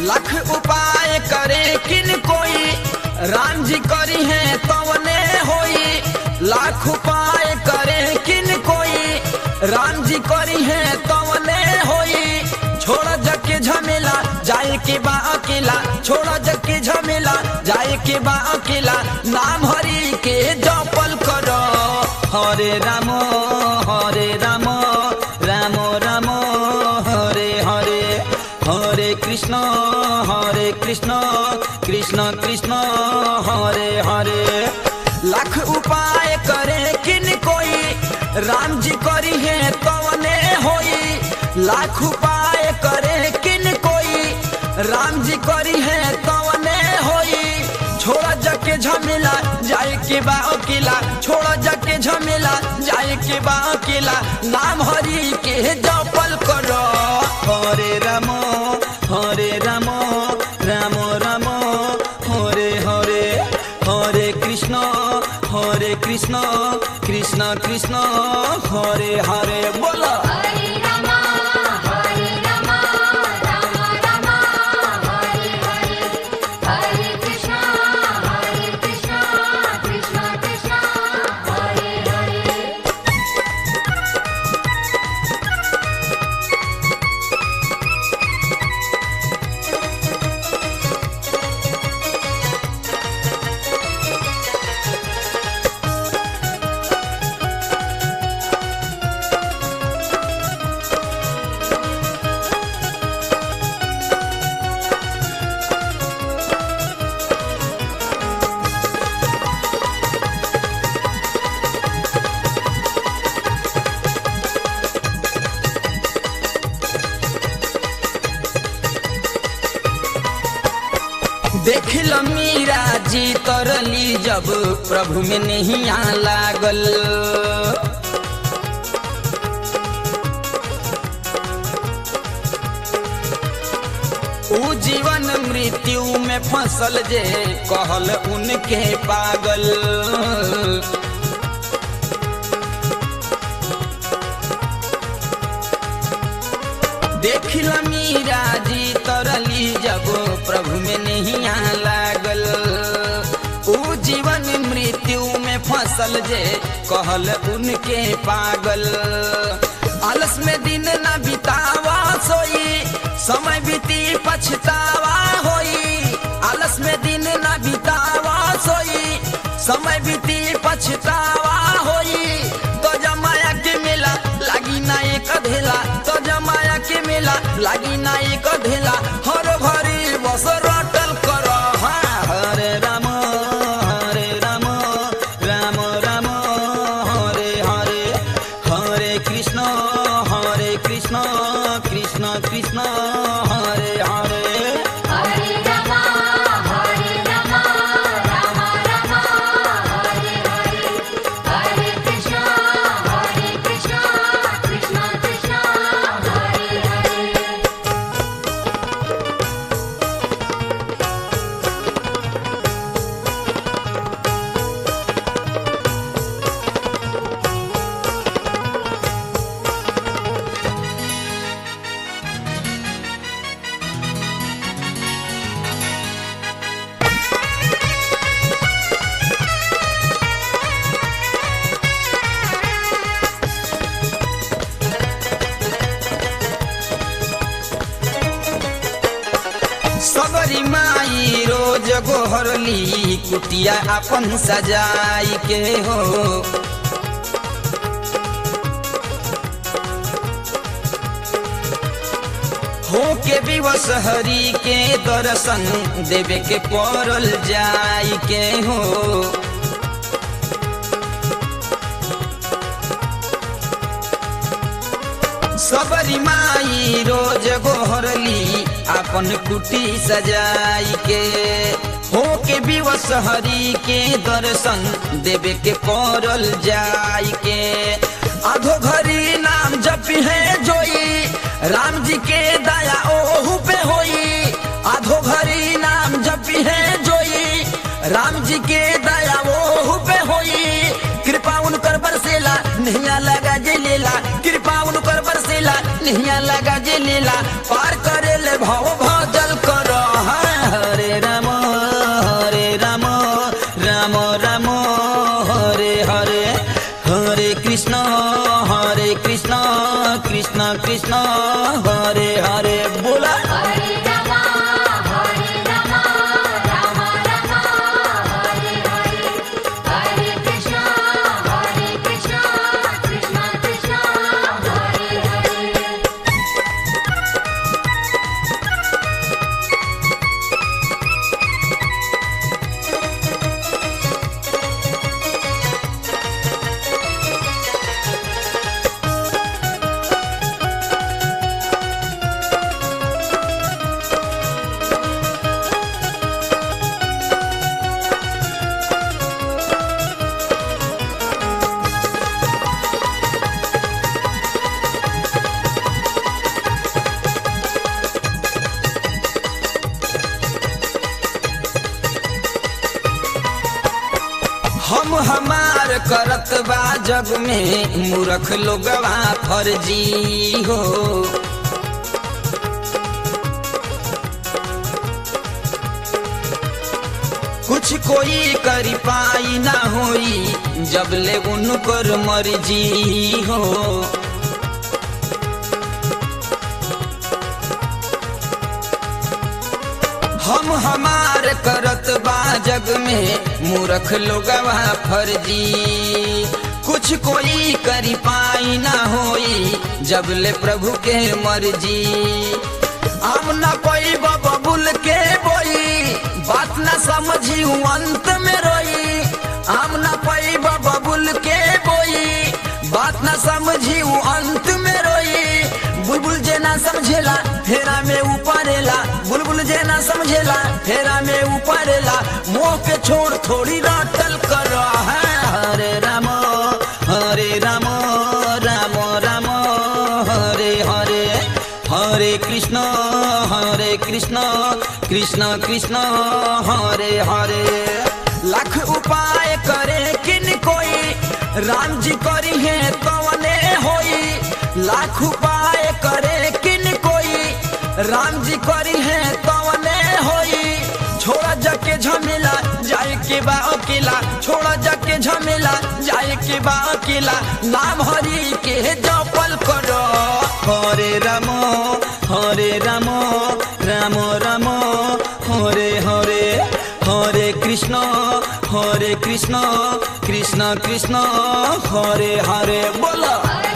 लख उपाय करे किन कोई, राम जी करी है तवने होई। लाख उपाय करे किन कोई, राम जी करी है तवने होई। छोड़ जग के झमेला जाए के बा अकेला, छोड़ जग के झमेला जाए के बा अकेला। नाम हरि के जपल करो, हरे राम राम राम हरे हरे। हरे कृष्ण कृष्ण कृष्ण हरे हरे। लाख उपाय करे किन कोई, राम जी करी है तवने होई। लाख उपाय करे किन कोई, राम जी करी है तवने होई। छोड़ा जग के झमेला जाए के बा अकेला, छोड़ा जग के झमेला जाए के बा अकेला। नाम हरि के जपल करो, हरे राम राम राम हरे हरे। हरे कृष्ण कृष्ण कृष्ण हरे हरे। बोलो देख लो मीरा जी तरली जब प्रभु में नहीं लागल। ऊ जीवन मृत्यु में फसल जे कहल उनके पागल। देख लो मीरा जी तरली जब प्रभु में नहीं लागल। ऊ जीवन मृत्यु में फसल जे कहल उनके पागल। आलस में दिन न बितावा सोई, समय बीती पछतावा होई। आलस में दिन न बितावा सोई, समय बीती पछतावा होई। तो जमाया के मेला लागी ना एक अधेला, तो जमाया के मेला लागी ना एक अधेला। हर भरी बस रटल करो, हरे राम राम राम हरे हरे। हरे कृष्ण कृष्ण कृष्ण हरे हरे। सबरी माई रोज गोहरली कुटिया अपन सजाई के हो। के विवश हरि के दर्शन देवे के पड़ल जाई के हो। सबरी माई रोज गोहरली अपन कुटी सजाई के। हो के विवश हरि के दर्शन देवे के पड़ल जाई के। आधो घड़ी नाम जपी है जोई, राम जी के दया ओहू पे होई। आधो घड़ी नाम जपी है जोई, राम जी के दया ओहू पे होई। कृपा उनकर बरसेला नैया लगा जे लेला, कृपा उनकर बरसेला नैया लगा जे लेला। पार करे ले भाव भजल करो, हम हमार करत बा जग में मूर्ख लोगवा फर्जी हो। कुछ कोई करी पाई ना होई जब ले उनकर मर्जी हो। हम हमार करत बा जग में मूर्ख लोगवा फर्जी। कुछ कोई करी पाई ना होई जब ले प्रभु के मर्जी। हम न कोई बबुल के बोई बात न समझी अंत में रोई। हम न कोई बबुल के बोई बात न समझी अंत में रोई। बुलबुल जे ना समझेला फेरा में ऊपरेला। बुलबुल जे ना समझेला फेरा में ऊपरेला। मोह के छोड़ थोड़ी रटल कर है। हरे राम राम राम हरे हरे। हरे कृष्ण कृष्ण कृष्ण हरे हरे। लाख उपाय करे किन कोई राम जी करी है कवने होई। लाख उपाय करे किन कोई राम जी करी है कवने होई। छोड़ा जाके झमेला जाए के बा अकेला। छोड़ा जाके झमेला जाए के बा अकेला। नाम हरि के जपल करो। हरे राम राम राम हरे हरे। हरे कृष्ण कृष्ण कृष्ण हरे हरे। बोलो।